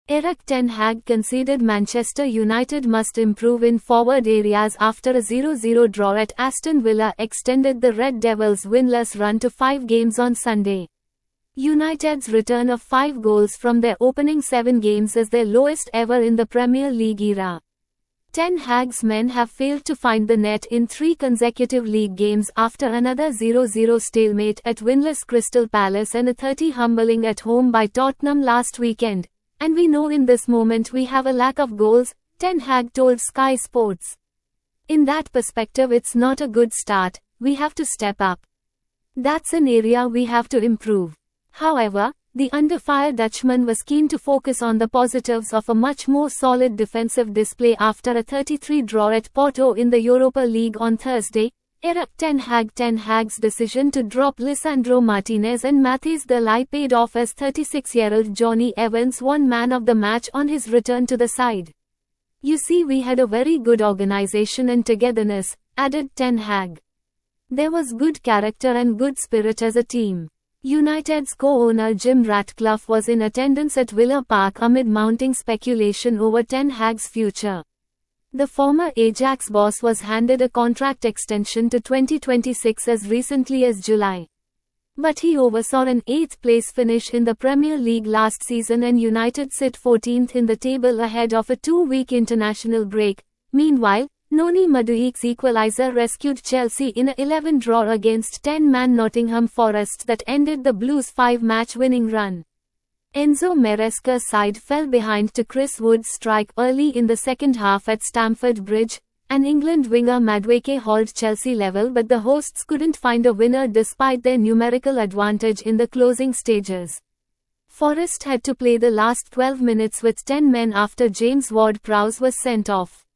Erik ten Hag conceded Manchester United must improve in forward areas after a 0-0 draw at Aston Villa extended the Red Devils' winless run to 5 games on Sunday. United's return of 5 goals from their opening 7 games is their lowest ever in the Premier League era. Ten Hag's men have failed to find the net in 3 consecutive league games after another 0-0 stalemate at winless Crystal Palace and a 30 humbling at home by Tottenham last weekend. And we know in this moment we have a lack of goals, Ten Hag told Sky Sports. In that perspective it's not a good start, we have to step up. That's an area we have to improve. However, the under-fire Dutchman was keen to focus on the positives of a much more solid defensive display after a 33 draw at Porto in the Europa League on Thursday. Erik ten Hag's decision to drop Lisandro Martinez and Mathys de Ligt paid off as 36-year-old Jonny Evans won man of the match on his return to the side. You see, we had a very good organization and togetherness, added Ten Hag. There was good character and good spirit as a team. United's co-owner Jim Ratcliffe was in attendance at Villa Park amid mounting speculation over Ten Hag's future. The former Ajax boss was handed a contract extension to 2026 as recently as July. But he oversaw an 8th-place finish in the Premier League last season and United sit 14th in the table ahead of a 2-week international break. Meanwhile, Noni Madueke's equaliser rescued Chelsea in a 11 draw against 10-man Nottingham Forest that ended the Blues' 5-match winning run. Enzo Maresca's side fell behind to Chris Wood's strike early in the second half at Stamford Bridge, and England winger Madueke hauled Chelsea level, but the hosts couldn't find a winner despite their numerical advantage in the closing stages. Forest had to play the last 12 minutes with 10 men after James Ward-Prowse was sent off.